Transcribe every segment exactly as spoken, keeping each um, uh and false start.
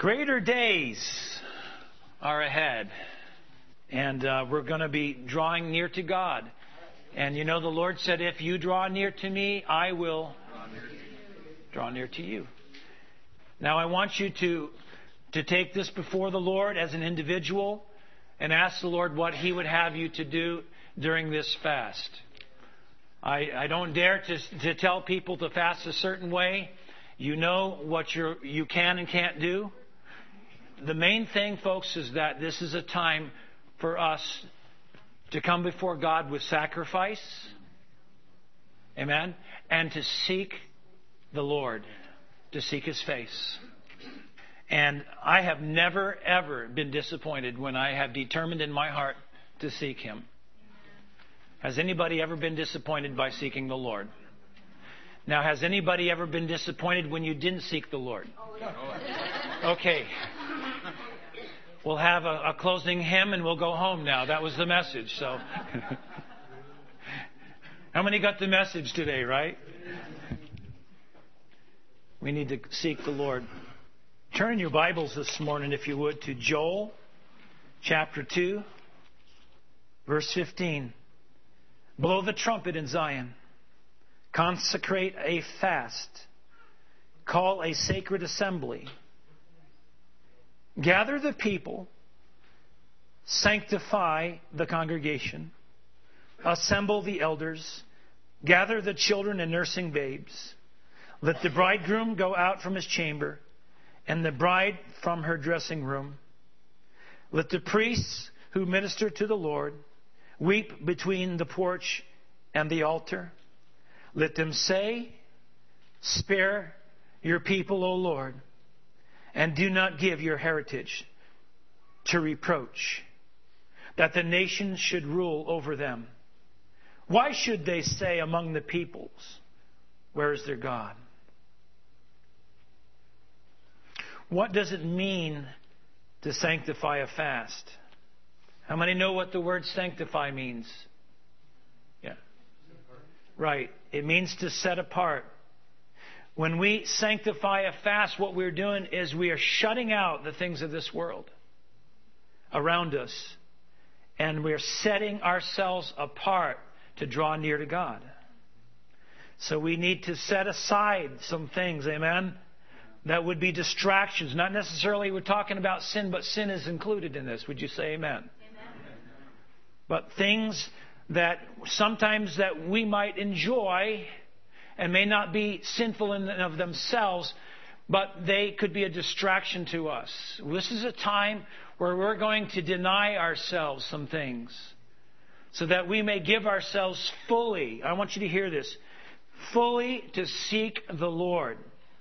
Greater days are ahead. And uh, we're going to be drawing near to God. And you know, the Lord said, if you draw near to me, I will draw near to you. Now, I want you to, to take this before the Lord as an individual and ask the Lord what He would have you to do during this fast. I, I don't dare to, to tell people to fast a certain way. You know what you're, you can and can't do. The main thing, folks, is that this is a time for us to come before God with sacrifice. Amen. And to seek the Lord, to seek His face. And I have never, ever been disappointed when I have determined in my heart to seek Him. Has anybody ever been disappointed by seeking the Lord? Now, has anybody ever been disappointed when you didn't seek the Lord? Okay. We'll have a, a closing hymn and we'll go home now. That was the message. So, how many got the message today, right? We need to seek the Lord. Turn your Bibles this morning, if you would, to Joel chapter two, verse fifteen. Blow the trumpet in Zion. Consecrate a fast. Call a sacred assembly. Gather the people. Sanctify the congregation. Assemble the elders. Gather the children and nursing babes. Let the bridegroom go out from his chamber, and the bride from her dressing room. Let the priests who minister to the Lord weep between the porch and the altar. Let them say, spare your people, O Lord, and do not give your heritage to reproach, that the nations should rule over them. Why should they say among the peoples, where is their God? What does it mean to sanctify a fast? How many know what the word sanctify means? Yeah. Right. It means to set apart. When we sanctify a fast, what we're doing is we are shutting out the things of this world around us. And we're setting ourselves apart to draw near to God. So we need to set aside some things, amen, that would be distractions. Not necessarily we're talking about sin, but sin is included in this. Would you say amen? Amen. But things that sometimes that we might enjoy and may not be sinful in and of themselves, but they could be a distraction to us. This is a time where we're going to deny ourselves some things so that we may give ourselves fully. I want you to hear this. Fully to seek the Lord.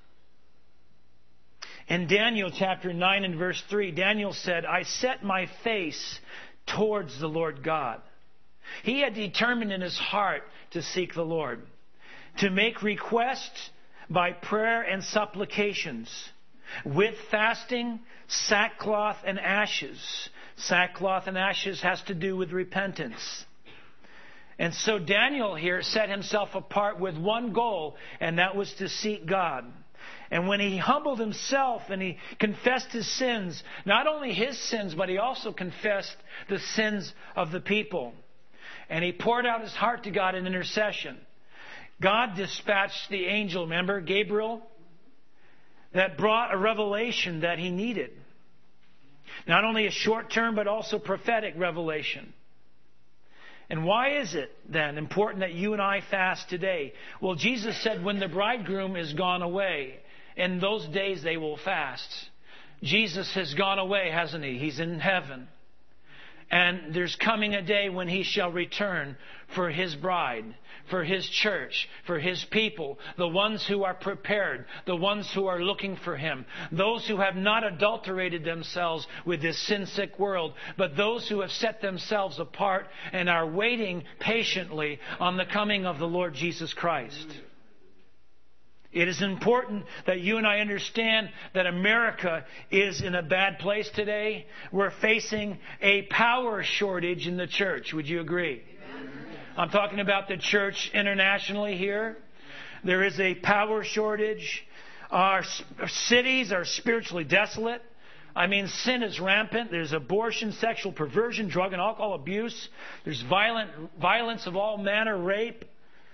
In Daniel chapter nine and verse three, Daniel said, I set my face towards the Lord God. He had determined in his heart to seek the Lord, to make requests by prayer and supplications, with fasting, sackcloth, and ashes. Sackcloth and ashes has to do with repentance. And so Daniel here set himself apart with one goal, and that was to seek God. And when he humbled himself and he confessed his sins, not only his sins, but he also confessed the sins of the people. And he poured out his heart to God in intercession. God dispatched the angel, remember, Gabriel, that brought a revelation that he needed. Not only a short-term, but also prophetic revelation. And why is it then important that you and I fast today? Well, Jesus said when the bridegroom is gone away, in those days they will fast. Jesus has gone away, hasn't he? He's in heaven. And there's coming a day when He shall return for His bride, for His church, for His people, the ones who are prepared, the ones who are looking for Him, those who have not adulterated themselves with this sin-sick world, but those who have set themselves apart and are waiting patiently on the coming of the Lord Jesus Christ. It is important that you and I understand that America is in a bad place today. We're facing a power shortage in the church. Would you agree? Amen. I'm talking about the church internationally here. There is a power shortage. Our cities are spiritually desolate. I mean, sin is rampant. There's abortion, sexual perversion, drug and alcohol abuse. There's violent violence of all manner, rape.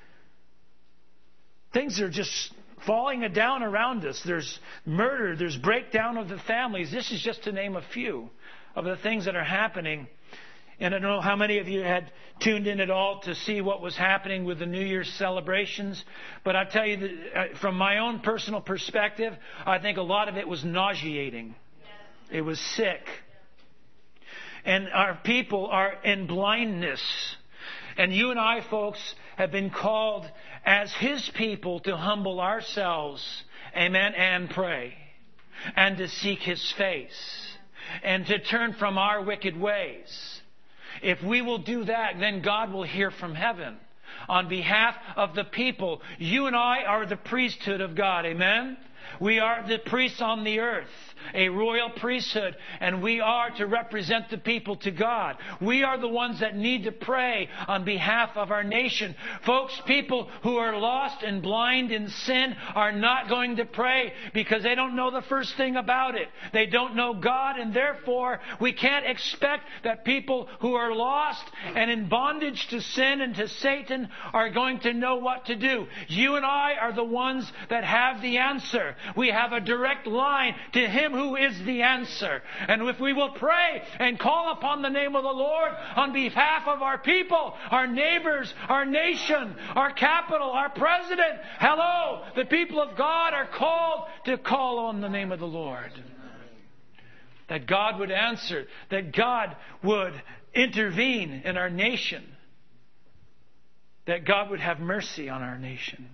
Things are just falling down around us. There's murder. There's breakdown of the families. This is just to name a few of the things that are happening. And I don't know how many of you had tuned in at all to see what was happening with the New Year's celebrations. But I tell you, that from my own personal perspective, I think a lot of it was nauseating. It was sick. And our people are in blindness. And you and I, folks, have been called as His people to humble ourselves, amen, and pray. And to seek His face. And to turn from our wicked ways. If we will do that, then God will hear from heaven on behalf of the people. You and I are the priesthood of God, amen? We are the priests on the earth, a royal priesthood, and we are to represent the people to God. We are the ones that need to pray on behalf of our nation. Folks, people who are lost and blind in sin are not going to pray because they don't know the first thing about it. They don't know God, and therefore we can't expect that people who are lost and in bondage to sin and to Satan are going to know what to do. You and I are the ones that have the answer. We have a direct line to Him who is the answer. And if we will pray and call upon the name of the Lord on behalf of our people, our neighbors, our nation, our capital, our president, hello, the people of God are called to call on the name of the Lord. That God would answer, that God would intervene in our nation, that God would have mercy on our nation.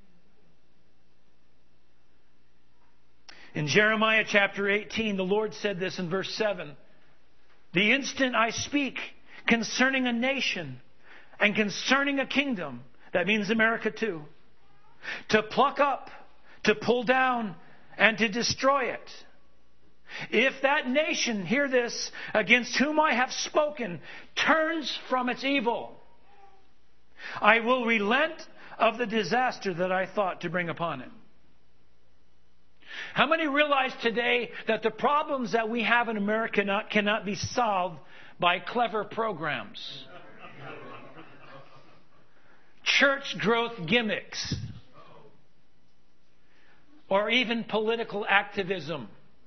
In Jeremiah chapter eighteen, the Lord said this in verse seven. The instant I speak concerning a nation and concerning a kingdom, that means America too, to pluck up, to pull down, and to destroy it. If that nation, hear this, against whom I have spoken, turns from its evil, I will relent of the disaster that I thought to bring upon it. How many realize today that the problems that we have in America not, cannot be solved by clever programs? Church growth gimmicks. Or even political activism.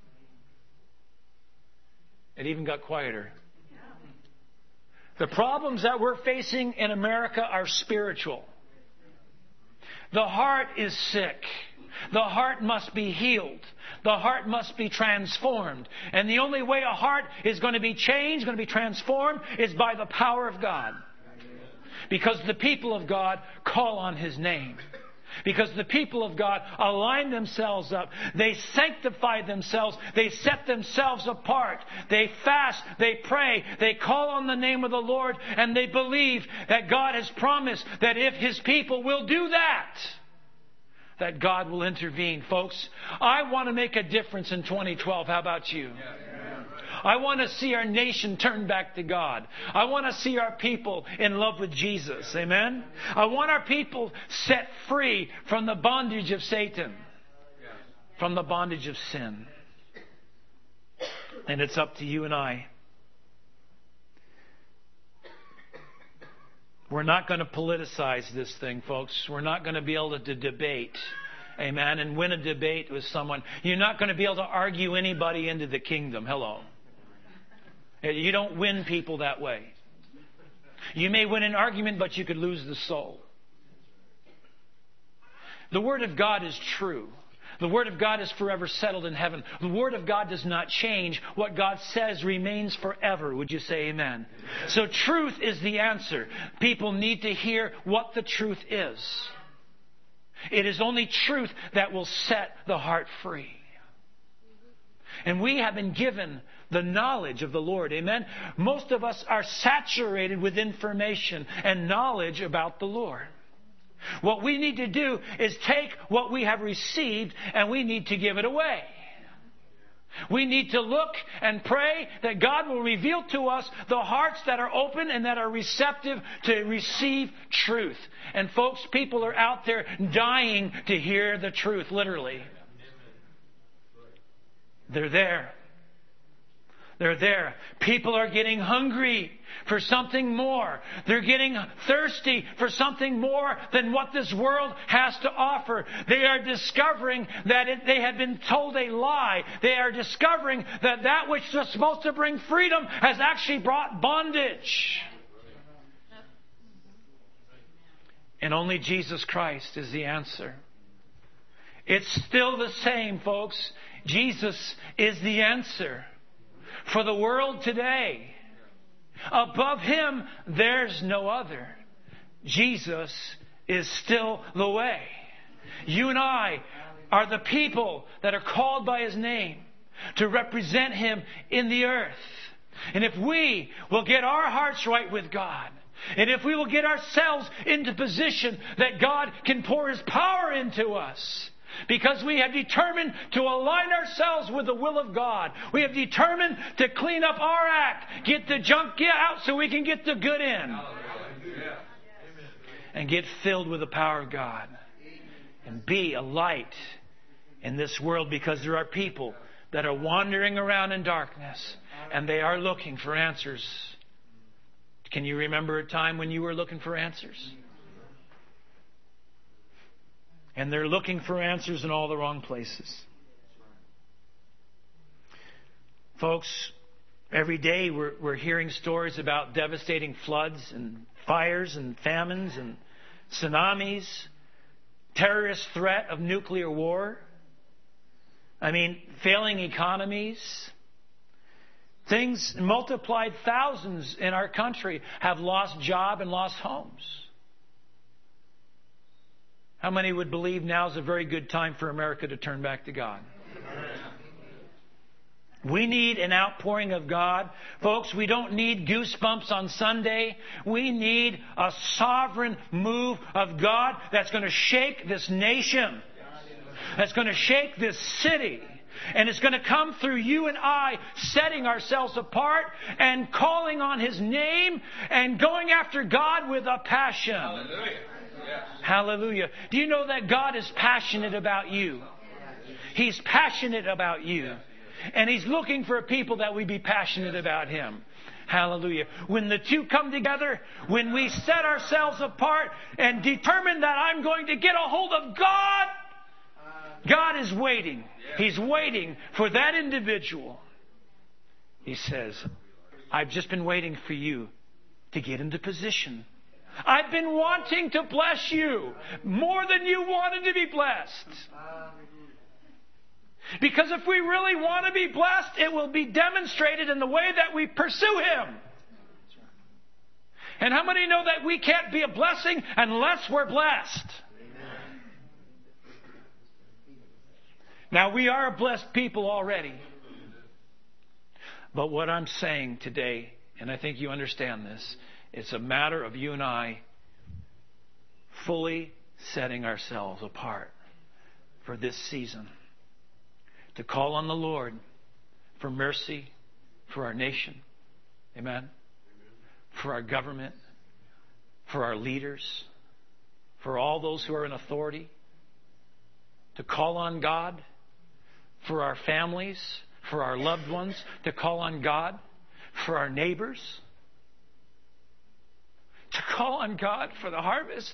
It even got quieter. The problems that we're facing in America are spiritual. The heart is sick. The heart must be healed. The heart must be transformed. And the only way a heart is going to be changed, going to be transformed, is by the power of God. Because the people of God call on His name. Because the people of God align themselves up. They sanctify themselves. They set themselves apart. They fast. They pray. They call on the name of the Lord. And they believe that God has promised that if His people will do that, that God will intervene. Folks, I want to make a difference in twenty twelve. How about you? I want to see our nation turn back to God. I want to see our people in love with Jesus. Amen? I want our people set free from the bondage of Satan. From the bondage of sin. And it's up to you and I. We're not going to politicize this thing, folks. We're not going to be able to debate, amen, and win a debate with someone. You're not going to be able to argue anybody into the kingdom. Hello. You don't win people that way. You may win an argument, but you could lose the soul. The Word of God is true. The Word of God is forever settled in heaven. The Word of God does not change. What God says remains forever. Would you say amen? So truth is the answer. People need to hear what the truth is. It is only truth that will set the heart free. And we have been given the knowledge of the Lord. Amen? Most of us are saturated with information and knowledge about the Lord. What we need to do is take what we have received and we need to give it away. We need to look and pray that God will reveal to us the hearts that are open and that are receptive to receive truth. And folks, people are out there dying to hear the truth, literally. They're there. They're there. People are getting hungry for something more. They're getting thirsty for something more than what this world has to offer. They are discovering that it, they have been told a lie. They are discovering that that which was supposed to bring freedom has actually brought bondage. And only Jesus Christ is the answer. It's still the same, folks. Jesus is the answer for the world today. Above Him, there's no other. Jesus is still the way. You and I are the people that are called by His name to represent Him in the earth. And if we will get our hearts right with God, and if we will get ourselves into position that God can pour His power into us, because we have determined to align ourselves with the will of God. We have determined to clean up our act, get the junk out so we can get the good in. And get filled with the power of God. And be a light in this world, because there are people that are wandering around in darkness and they are looking for answers. Can you remember a time when you were looking for answers? And they're looking for answers in all the wrong places. Folks, every day we're, we're hearing stories about devastating floods and fires and famines and tsunamis, terrorist threat of nuclear war. I mean, failing economies. Things multiplied. Thousands in our country have lost job and lost homes. How many would believe now is a very good time for America to turn back to God? We need an outpouring of God. Folks, we don't need goosebumps on Sunday. We need a sovereign move of God that's going to shake this nation. That's going to shake this city. And it's going to come through you and I setting ourselves apart and calling on His name and going after God with a passion. Hallelujah. Yes. Hallelujah. Do you know that God is passionate about you? He's passionate about you. And He's looking for a people that we be passionate about Him. Hallelujah. When the two come together, when we set ourselves apart and determine that I'm going to get a hold of God, God is waiting. He's waiting for that individual. He says, I've just been waiting for you to get into position. I've been wanting to bless you more than you wanted to be blessed. Because if we really want to be blessed, it will be demonstrated in the way that we pursue Him. And how many know that we can't be a blessing unless we're blessed? Now, we are a blessed people already. But what I'm saying today, and I think you understand this, it's a matter of you and I fully setting ourselves apart for this season. To call on the Lord for mercy for our nation. Amen. For our government. For our leaders. For all those who are in authority. To call on God for our families. For our loved ones. To call on God for our neighbors. To call on God for the harvest.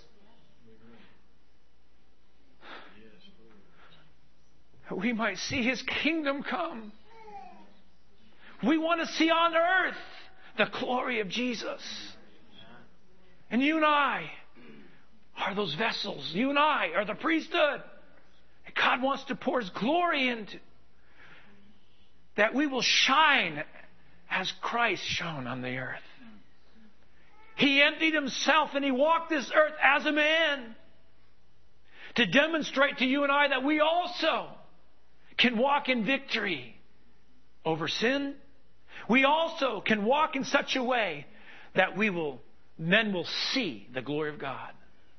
We might see His kingdom come. We want to see on earth the glory of Jesus. And you and I are those vessels. You and I are the priesthood. And God wants to pour His glory into. That we will shine as Christ shone on the earth. He emptied Himself and He walked this earth as a man. To demonstrate to you and I that we also can walk in victory over sin. We also can walk in such a way that we will, men will see the glory of God.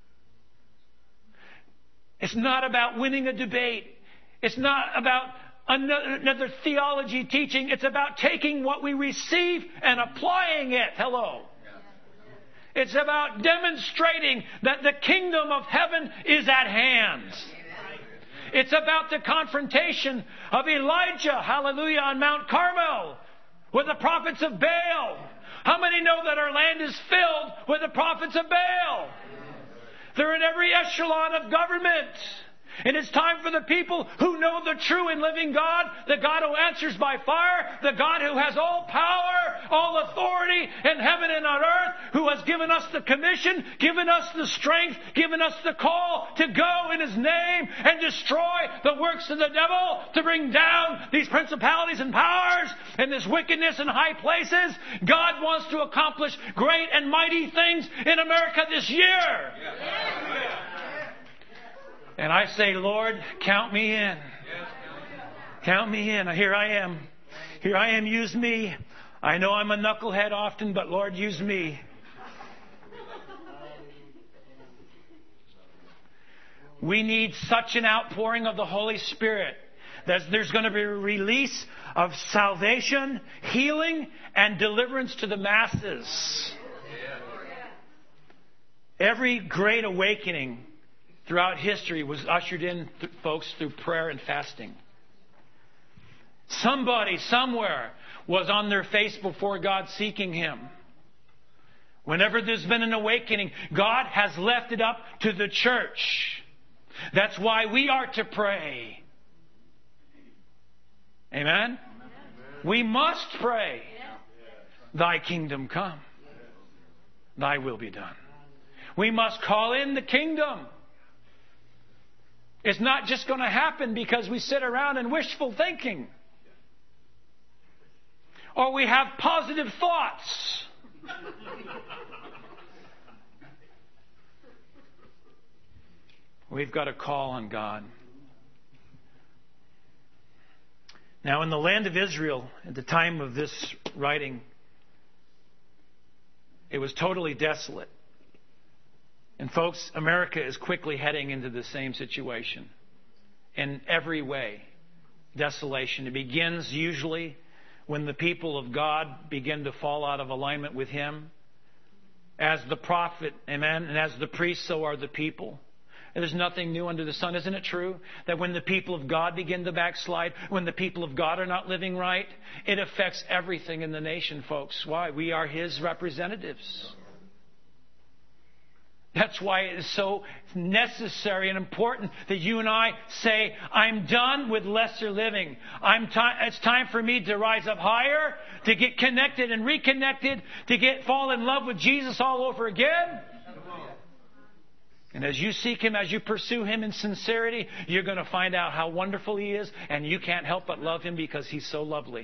It's not about winning a debate. It's not about another, another theology teaching. It's about taking what we receive and applying it. Hello. It's about demonstrating that the kingdom of heaven is at hand. It's about the confrontation of Elijah, hallelujah, on Mount Carmel, with the prophets of Baal? How many know that our land is filled with the prophets of Baal? They're in every echelon of government. And it's time for the people who know the true and living God, the God who answers by fire, the God who has all power, all authority in heaven and on earth, who has given us the commission, given us the strength, given us the call to go in His name and destroy the works of the devil, to bring down these principalities and powers and this wickedness in high places. God wants to accomplish great and mighty things in America this year. Yeah. And I say, Lord, count me in. Count me in. Here I am. Here I am. Use me. I know I'm a knucklehead often, but Lord, use me. We need such an outpouring of the Holy Spirit that there's going to be a release of salvation, healing, and deliverance to the masses. Every great awakening throughout history was ushered in, th- folks, through prayer and fasting. Somebody, somewhere, was on their face before God seeking Him. Whenever there's been an awakening, God has left it up to the church. That's why we are to pray. Amen? Amen. We must pray. Thy kingdom come. Thy will be done. We must call in the kingdom. It's not just going to happen because we sit around in wishful thinking. Or we have positive thoughts. We've got to call on God. Now, in the land of Israel, at the time of this writing, it was totally desolate. And folks, America is quickly heading into the same situation. In every way, desolation. It begins usually when the people of God begin to fall out of alignment with Him. As the prophet, amen, and as the priest, so are the people. And there's nothing new under the sun. Isn't it true that when the people of God begin to backslide, when the people of God are not living right, it affects everything in the nation, folks. Why? We are His representatives. That's why it is so necessary and important that you and I say, I'm done with lesser living. I'm t- it's time for me to rise up higher, to get connected and reconnected, to get fall in love with Jesus all over again. And as you seek Him, as you pursue Him in sincerity, you're going to find out how wonderful He is, and you can't help but love Him because He's so lovely.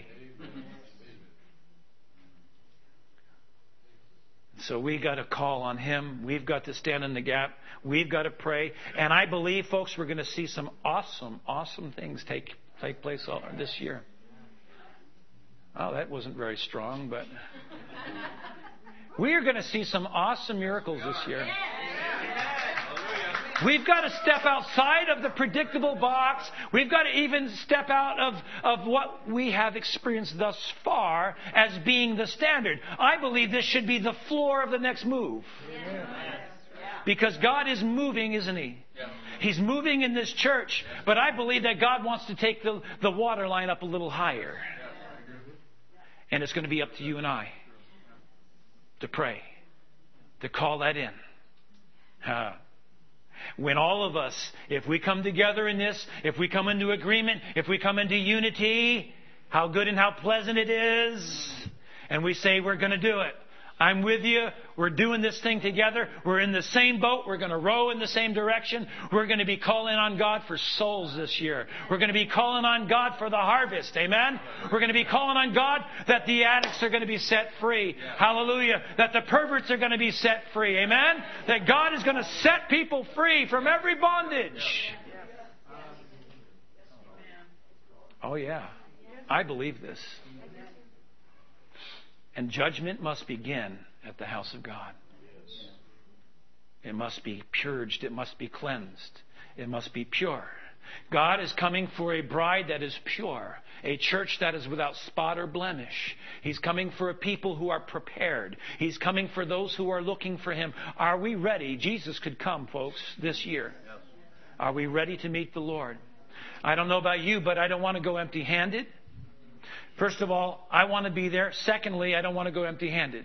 So we got to call on Him. We've got to stand in the gap. We've got to pray. And I believe, folks, we're going to see some awesome, awesome things take take place this year. Oh, that wasn't very strong, but we are going to see some awesome miracles this year. We've got to step outside of the predictable box. We've got to even step out of, of what we have experienced thus far as being the standard. I believe this should be the floor of the next move. Because God is moving, isn't He? He's moving in this church. But I believe that God wants to take the, the water line up a little higher. And it's going to be up to you and I to pray, to call that in. Uh, When all of us, if we come together in this, if we come into agreement, if we come into unity, how good and how pleasant it is, and we say we're going to do it. I'm with you. We're doing this thing together. We're in the same boat. We're going to row in the same direction. We're going to be calling on God for souls this year. We're going to be calling on God for the harvest. Amen? We're going to be calling on God that the addicts are going to be set free. Hallelujah. That the perverts are going to be set free. Amen? That God is going to set people free from every bondage. Oh, yeah. I believe this. And judgment must begin at the house of God. It must be purged. It must be cleansed. It must be pure. God is coming for a bride that is pure, a church that is without spot or blemish. He's coming for a people who are prepared. He's coming for those who are looking for Him. Are we ready? Jesus could come, folks, this year. Are we ready to meet the Lord? I don't know about you, but I don't want to go empty-handed. First of all, I want to be there. Secondly, I don't want to go empty-handed.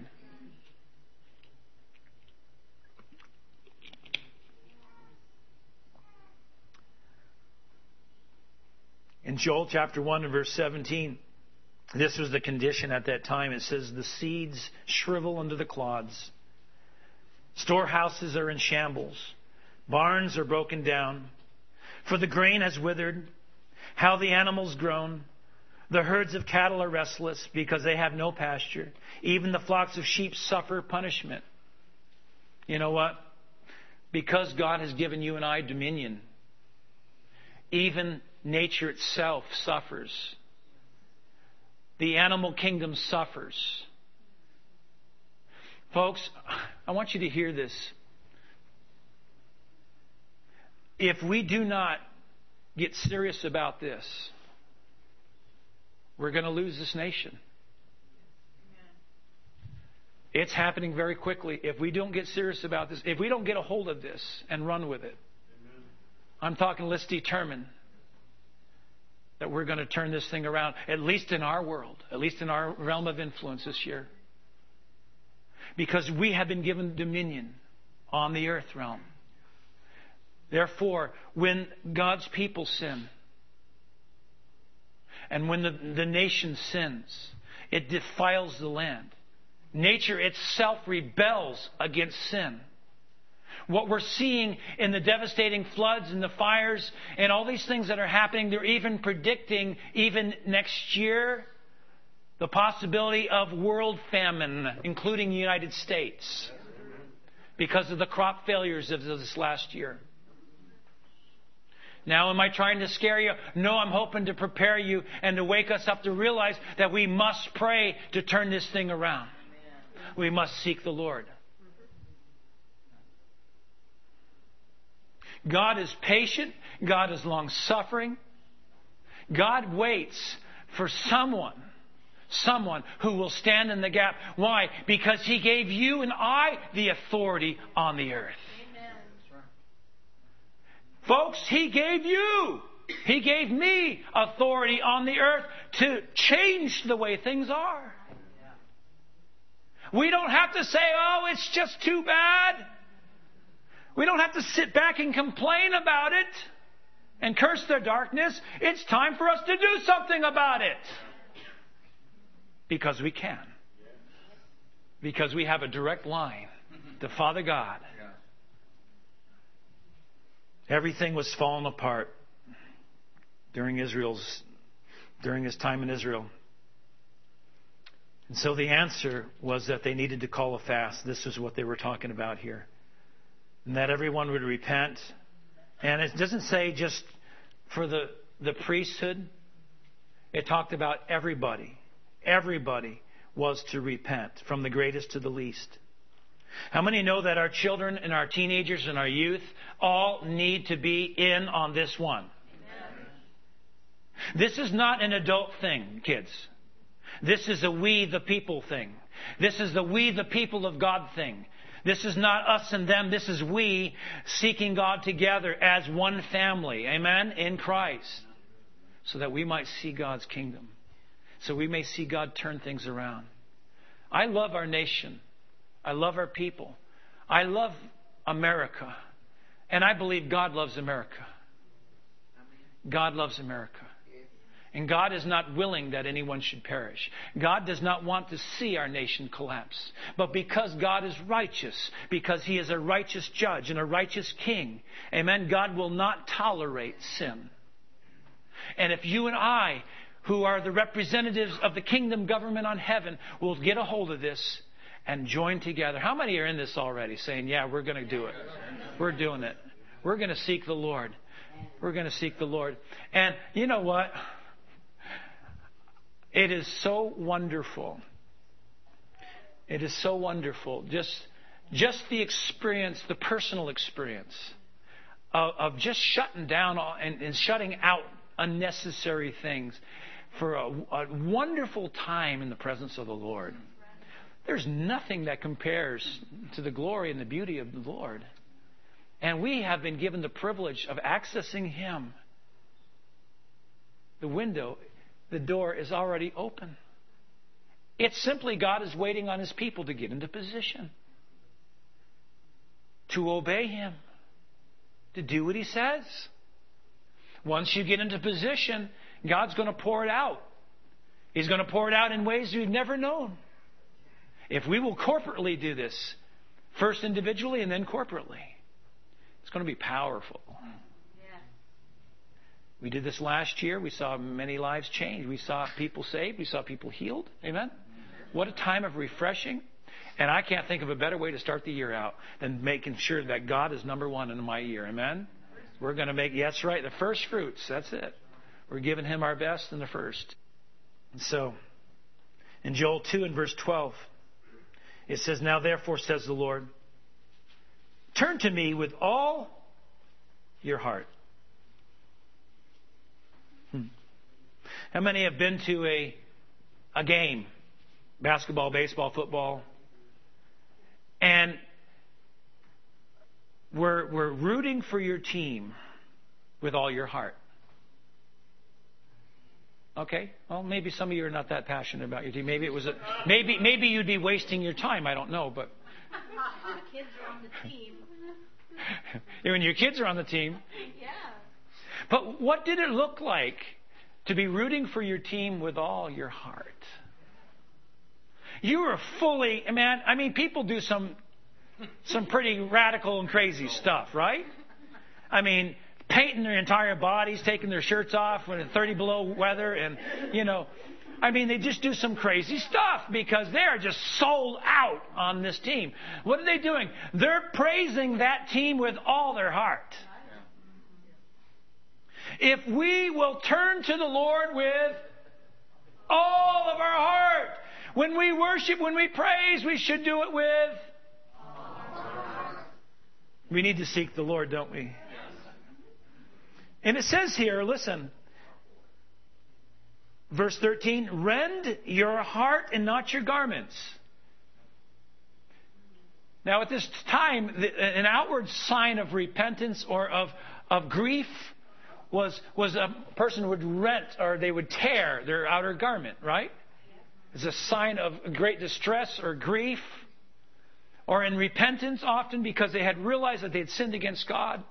In Joel chapter one and verse seventeen, this was the condition at that time. It says, the seeds shrivel under the clods. Storehouses are in shambles. Barns are broken down. For the grain has withered. How the animals groan. The herds of cattle are restless because they have no pasture. Even the flocks of sheep suffer punishment. You know what? Because God has given you and I dominion, even nature itself suffers. The animal kingdom suffers. Folks, I want you to hear this. If we do not get serious about this, we're going to lose this nation. It's happening very quickly. If we don't get serious about this, if we don't get a hold of this and run with it, I'm talking, let's determine that we're going to turn this thing around, at least in our world, at least in our realm of influence this year. Because we have been given dominion on the earth realm. Therefore, when God's people sin, and when the, the nation sins, it defiles the land. Nature itself rebels against sin. What we're seeing in the devastating floods and the fires and all these things that are happening, they're even predicting, even next year, the possibility of world famine, including the United States, because of the crop failures of this last year. Now, am I trying to scare you? No, I'm hoping to prepare you and to wake us up to realize that we must pray to turn this thing around. We must seek the Lord. God is patient. God is long-suffering. God waits for someone, someone who will stand in the gap. Why? Because He gave you and I the authority on the earth. Folks, He gave you, He gave me authority on the earth to change the way things are. We don't have to say, oh, it's just too bad. We don't have to sit back and complain about it and curse their darkness. It's time for us to do something about it. Because we can. Because we have a direct line to Father God. Everything was falling apart during Israel's, during his time in Israel. And so the answer was that they needed to call a fast. This is what they were talking about here. And that everyone would repent. And it doesn't say just for the, the priesthood. It talked about everybody. Everybody was to repent, from the greatest to the least. How many know that our children and our teenagers and our youth all need to be in on this one? Amen. This is not an adult thing, kids. This is a we the people thing. This is the we the people of God thing. This is not us and them. This is we seeking God together as one family. Amen? In Christ. So that we might see God's kingdom. So we may see God turn things around. I love our nation. I love our people. I love America. And I believe God loves America. God loves America. And God is not willing that anyone should perish. God does not want to see our nation collapse. But because God is righteous, because He is a righteous judge and a righteous king, amen, God will not tolerate sin. And if you and I, who are the representatives of the kingdom government on heaven, will get a hold of this and join together. How many are in this already saying, yeah, we're going to do it. We're doing it. We're going to seek the Lord. We're going to seek the Lord. And you know what? It is so wonderful. It is so wonderful. Just, just the experience, the personal experience of, of just shutting down and, and shutting out unnecessary things for a, a wonderful time in the presence of the Lord. There's nothing that compares to the glory and the beauty of the Lord. And we have been given the privilege of accessing Him. The window, the door is already open. It's simply God is waiting on His people to get into position, to obey Him, to do what He says. Once you get into position, God's going to pour it out. He's going to pour it out in ways you've never known. If we will corporately do this, first individually and then corporately, it's going to be powerful. We did this last year. We saw many lives change. We saw people saved. We saw people healed. Amen? What a time of refreshing. And I can't think of a better way to start the year out than making sure that God is number one in my year. Amen? We're going to make, yeah, that's right, the first fruits. That's it. We're giving Him our best in the first. And so, in Joel two and verse twelve, it says, "Now therefore, says the Lord, turn to me with all your heart." Hmm. How many have been to a a game? Basketball, baseball, football. And we're, we're rooting for your team with all your heart. Okay, well, maybe some of you are not that passionate about your team. Maybe it was a, maybe maybe you'd be wasting your time. I don't know, but the kids are on the team. When your kids are on the team. Yeah. But what did it look like to be rooting for your team with all your heart? You were fully, man, I mean, people do some some pretty radical and crazy stuff, right? I mean, painting their entire bodies, taking their shirts off when it's thirty below weather, and, you know, I mean, they just do some crazy stuff because they're just sold out on this team. What are they doing? They're praising that team with all their heart. If we will turn to the Lord with all of our heart, when we worship, when we praise, we should do it with. We need to seek the Lord, don't we? And it says here, listen, verse thirteen, "Rend your heart and not your garments." Now at this time, an outward sign of repentance or of, of grief was, was a person would rent or they would tear their outer garment, right? It's a sign of great distress or grief, or in repentance often because they had realized that they had sinned against God.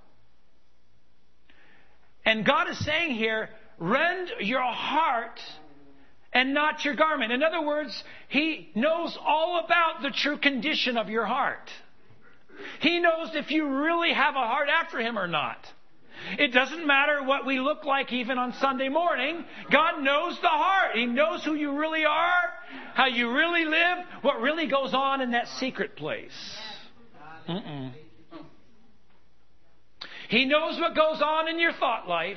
And God is saying here, rend your heart and not your garment. In other words, He knows all about the true condition of your heart. He knows if you really have a heart after Him or not. It doesn't matter what we look like even on Sunday morning. God knows the heart. He knows who you really are, how you really live, what really goes on in that secret place. Mm-mm. He knows what goes on in your thought life.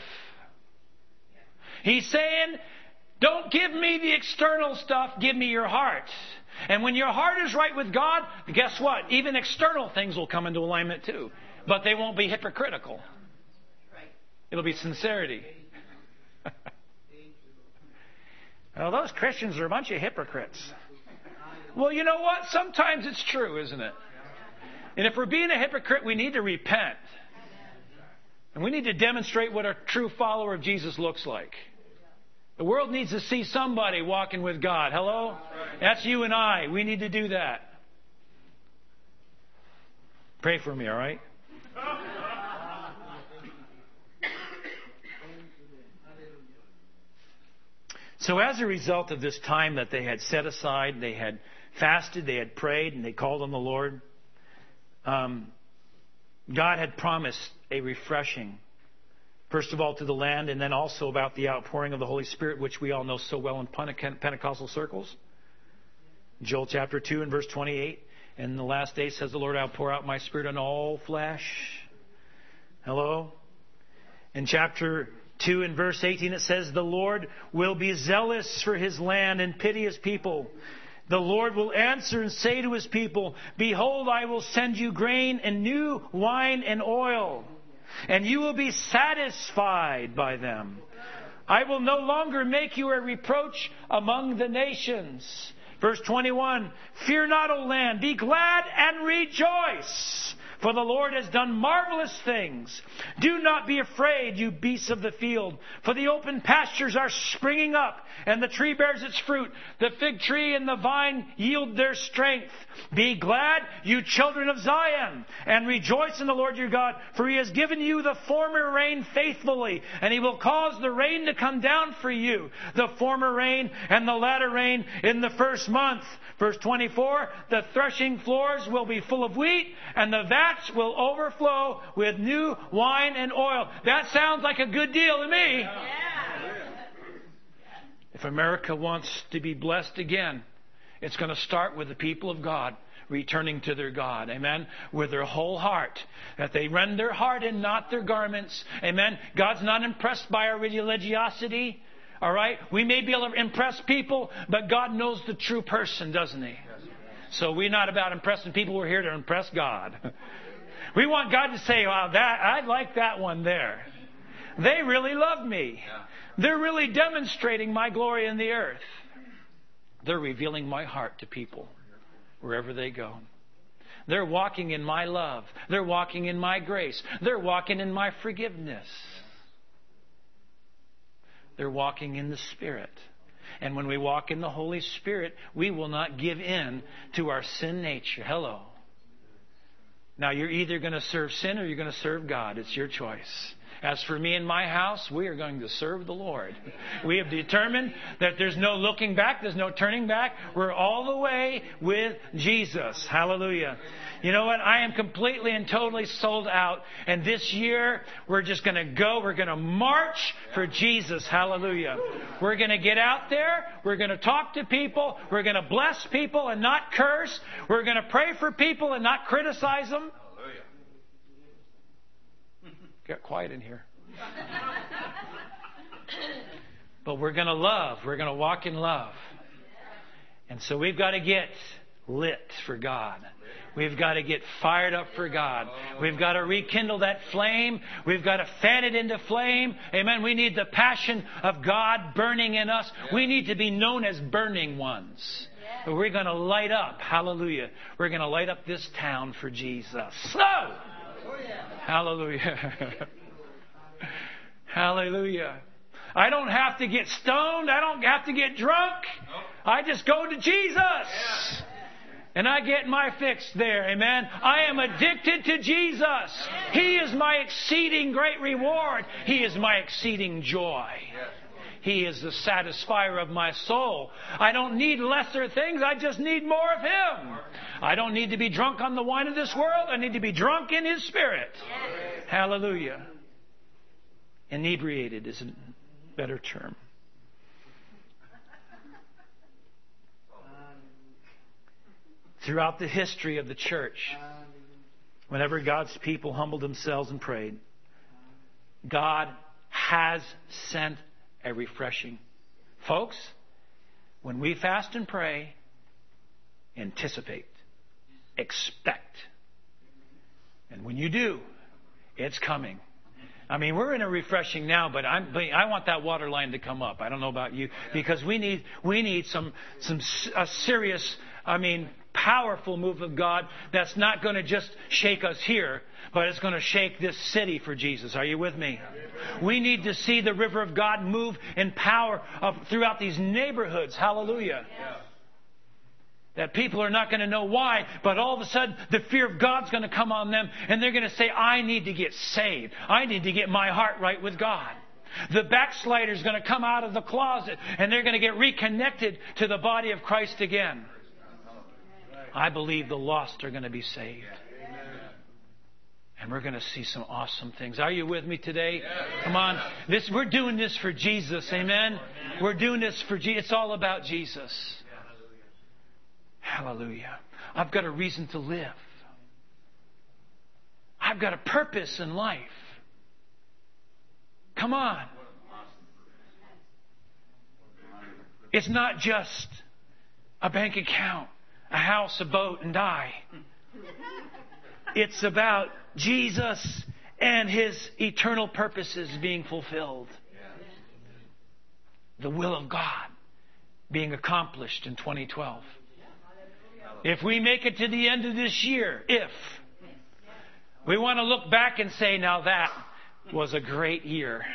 He's saying, don't give me the external stuff, give me your heart. And when your heart is right with God, guess what? Even external things will come into alignment too. But they won't be hypocritical. It'll be sincerity. Well, those Christians are a bunch of hypocrites. Well, you know what? Sometimes it's true, isn't it? And if we're being a hypocrite, we need to repent. And we need to demonstrate what a true follower of Jesus looks like. The world needs to see somebody walking with God. Hello? That's you and I. We need to do that. Pray for me, all right? So as a result of this time that they had set aside, they had fasted, they had prayed, and they called on the Lord, um, God had promised a refreshing, first of all to the land, and then also about the outpouring of the Holy Spirit, which we all know so well in Pentecostal circles. Joel chapter two and verse twenty-eight, "And in the last days, says the Lord, I'll pour out my Spirit on all flesh." Hello? In chapter two and verse eighteen, it says, "The Lord will be zealous for His land and pity His people. The Lord will answer and say to His people, Behold, I will send you grain and new wine and oil, and you will be satisfied by them. I will no longer make you a reproach among the nations." Verse twenty-one, "Fear not, O land, be glad and rejoice. for the Lord has done marvelous things. Do not be afraid, you beasts of the field, for the open pastures are springing up, and the tree bears its fruit. The fig tree and the vine yield their strength. Be glad, you children of Zion, and rejoice in the Lord your God, for He has given you the former rain faithfully, and He will cause the rain to come down for you, the former rain and the latter rain in the first month. Verse twenty-four, the threshing floors will be full of wheat, and the vats will overflow with new wine and oil. That sounds like a good deal to me. Yeah. If America wants to be blessed again, it's going to start with the people of God returning to their God. Amen. With their whole heart. That they rend their heart and not their garments. Amen. God's not impressed by our religiosity. All right? We may be able to impress people, but God knows the true person, doesn't He? So we're not about impressing people. We're here to impress God. We want God to say, wow, that, I like that one there. They really love me. They're really demonstrating my glory in the earth. They're revealing my heart to people wherever they go. They're walking in my love. They're walking in my grace. They're walking in my forgiveness. They're walking in the Spirit. And when we walk in the Holy Spirit, we will not give in to our sin nature. Hello. Now, you're either going to serve sin or you're going to serve God. It's your choice. As for me and my house, we are going to serve the Lord. We have determined that there's no looking back. There's no turning back. We're all the way with Jesus. Hallelujah. You know what? I am completely and totally sold out. And this year, we're just going to go. We're going to march for Jesus. Hallelujah. We're going to get out there. We're going to talk to people. We're going to bless people and not curse. We're going to pray for people and not criticize them. Get quiet in here. But we're going to love. We're going to walk in love. And so we've got to get lit for God. We've got to get fired up for God. We've got to rekindle that flame. We've got to fan it into flame. Amen. We need the passion of God burning in us. We need to be known as burning ones. We're going to light up. Hallelujah. We're going to light up this town for Jesus. So, hallelujah. Hallelujah. I don't have to get stoned. I don't have to get drunk. I just go to Jesus. And I get my fix there. Amen. I am addicted to Jesus. He is my exceeding great reward. He is my exceeding joy. He is the satisfier of my soul. I don't need lesser things. I just need more of Him. I don't need to be drunk on the wine of this world. I need to be drunk in His Spirit. Yes. Hallelujah. Inebriated is a better term. Throughout the history of the church, whenever God's people humbled themselves and prayed, God has sent a refreshing. Folks, when we fast and pray, anticipate, expect. And when you do, it's coming. I mean, we're in a refreshing now, but I'm, I want that water line to come up. I don't know about you, because we need we need some some a serious, I mean, powerful move of God that's not going to just shake us here, but it's going to shake this city for Jesus. Are you with me? We need to see the river of God move in power of, throughout these neighborhoods. Hallelujah. Yeah. That people are not going to know why, but all of a sudden the fear of God's going to come on them, and they're going to say, I need to get saved. I need to get my heart right with God. The backslider's going to come out of the closet, and they're going to get reconnected to the body of Christ again. I believe the lost are going to be saved. And we're going to see some awesome things. Are you with me today? Come on. This, we're doing this for Jesus. Amen. We're doing this for Jesus. It's all about Jesus. Hallelujah. I've got a reason to live. I've got a purpose in life. Come on. It's not just a bank account, a house, a boat, and die. It's about Jesus and His eternal purposes being fulfilled. The will of God being accomplished in twenty twelve. If we make it to the end of this year, if, We want to look back and say, now that was a great year.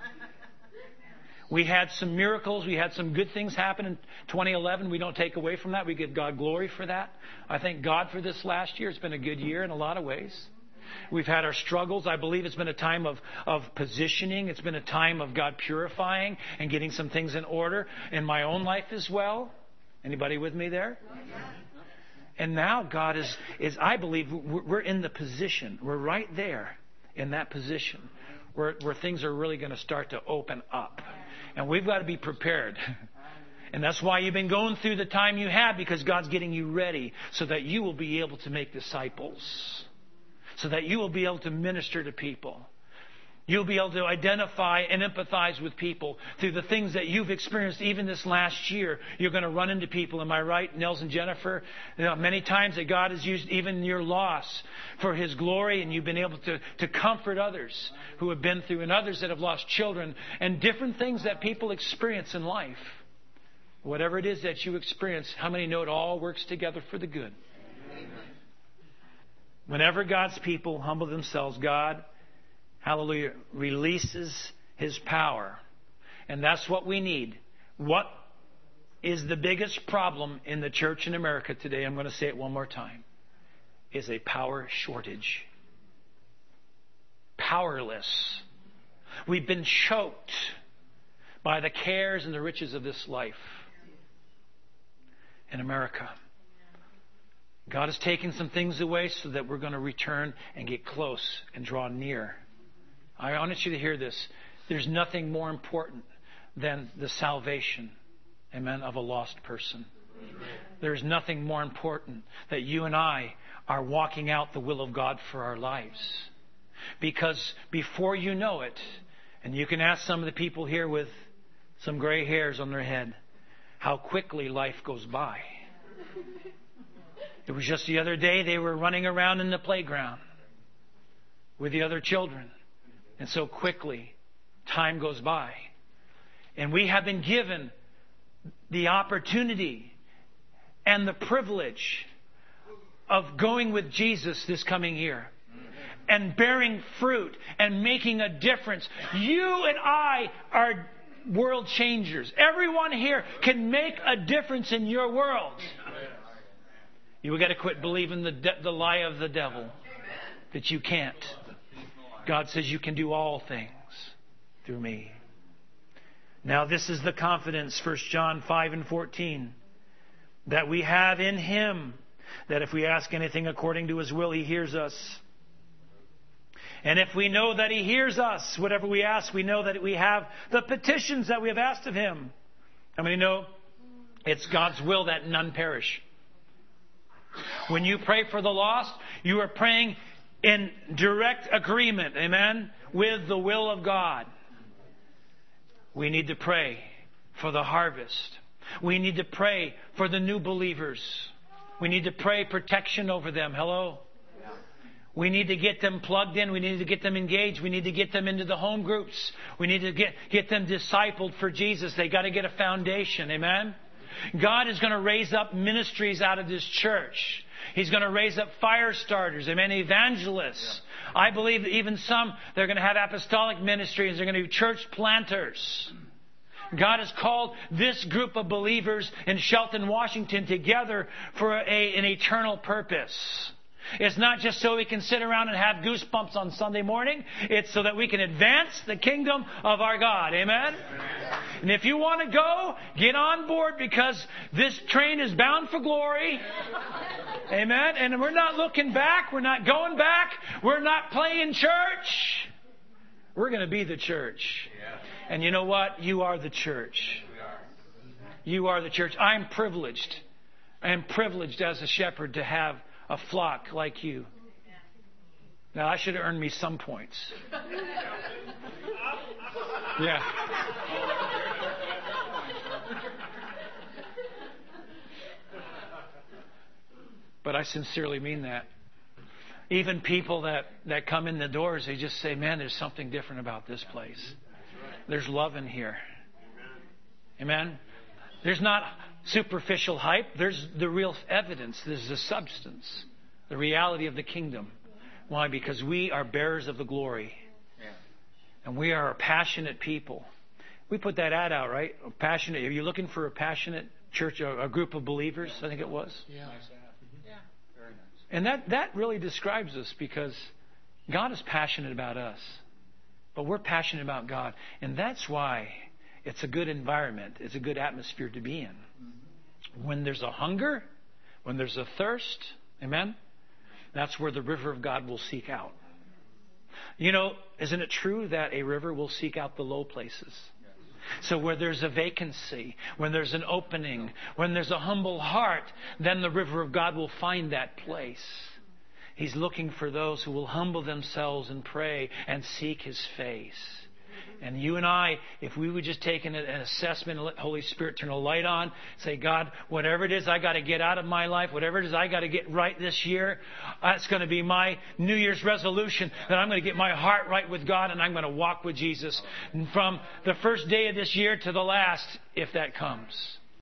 We had some miracles. We had some good things happen in twenty eleven. We don't take away from that. We give God glory for that. I thank God for this last year. It's been a good year in a lot of ways. We've had our struggles. I believe it's been a time of, of positioning. It's been a time of God purifying and getting some things in order in my own life as well. Anybody with me there? And now God is, is I believe, we're in the position. We're right there in that position where, where things are really going to start to open up. And we've got to be prepared. And that's why you've been going through the time you have, because God's getting you ready so that you will be able to make disciples. So that you will be able to minister to people. You'll be able to identify and empathize with people through the things that you've experienced even this last year. You're going to run into people. Am I right, Nels and Jennifer? You know, many times that God has used even your loss for His glory, and you've been able to, to comfort others who have been through, and others that have lost children, and different things that people experience in life. Whatever it is that you experience, how many know it all works together for the good? Amen. Whenever God's people humble themselves, God, hallelujah, releases His power. And that's what we need. What is the biggest problem in the church in America today? I'm going to say it one more time. Is a power shortage. Powerless. We've been choked by the cares and the riches of this life in America. God has taken some things away so that we're going to return and get close and draw near. I want you to hear this. There's nothing more important than the salvation, amen, of a lost person. There's nothing more important that you and I are walking out the will of God for our lives. Because before you know it, and you can ask some of the people here with some gray hairs on their head, how quickly life goes by. It was just the other day they were running around in the playground with the other children. And so quickly, time goes by. And we have been given the opportunity and the privilege of going with Jesus this coming year. And bearing fruit and making a difference. You and I are world changers. Everyone here can make a difference in your world. You've got to quit believing the, de- the lie of the devil that you can't. God says you can do all things through me. Now this is the confidence, First John five and fourteen, that we have in Him, that if we ask anything according to His will, He hears us. And if we know that He hears us, whatever we ask, we know that we have the petitions that we have asked of Him. How many know it's God's will that none perish? When you pray for the lost, you are praying in direct agreement, amen, with the will of God. We need to pray for the harvest. We need to pray for the new believers. We need to pray protection over them. Hello? We need to get them plugged in. We need to get them engaged. We need to get them into the home groups. We need to get, get them discipled for Jesus. They got to get a foundation. Amen? God is going to raise up ministries out of this church. He's going to raise up fire starters, amen, evangelists. Yeah. I believe that even some, they're going to have apostolic ministries. They're going to be church planters. God has called this group of believers in Shelton, Washington together for a, an eternal purpose. It's not just so we can sit around and have goosebumps on Sunday morning. It's so that we can advance the kingdom of our God. Amen? And if you want to go, get on board, because this train is bound for glory. Amen? And we're not looking back. We're not going back. We're not playing church. We're going to be the church. And you know what? You are the church. You are the church. I'm privileged. I am privileged as a shepherd to have a flock like you. Now, I should have earned me some points. Yeah. But I sincerely mean that. Even people that, that come in the doors, they just say, man, there's something different about this place. There's love in here. Amen? There's not superficial hype. There's the real evidence. There's the substance. The reality of the kingdom. Why? Because we are bearers of the glory. And we are a passionate people. We put that ad out, right? A passionate. Are you looking for a passionate church, a, a group of believers? I think it was. Yeah. Yeah. Very nice. And that, that really describes us, because God is passionate about us. But we're passionate about God. And that's why it's a good environment. It's a good atmosphere to be in. Mm-hmm. When there's a hunger, when there's a thirst, amen, that's where the river of God will seek out. You know, isn't it true that a river will seek out the low places? So where there's a vacancy, when there's an opening, when there's a humble heart, then the river of God will find that place. He's looking for those who will humble themselves and pray and seek His face. And you and I, if we would just take an, an assessment and let Holy Spirit turn a light on, say, God, whatever it is I got to get out of my life, whatever it is I got to get right this year, that's going to be my New Year's resolution, that I'm going to get my heart right with God and I'm going to walk with Jesus from the first day of this year to the last, if that comes.